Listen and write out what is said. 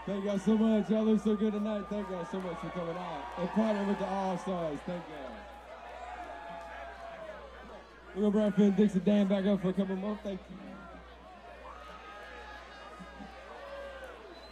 Thank y'all so much. Y'all look so good tonight. Thank y'all so much for coming out and partying with the All-Stars. Thank y'all. We're going to bring Phil Dixie Dan back up for a couple more. Thank you.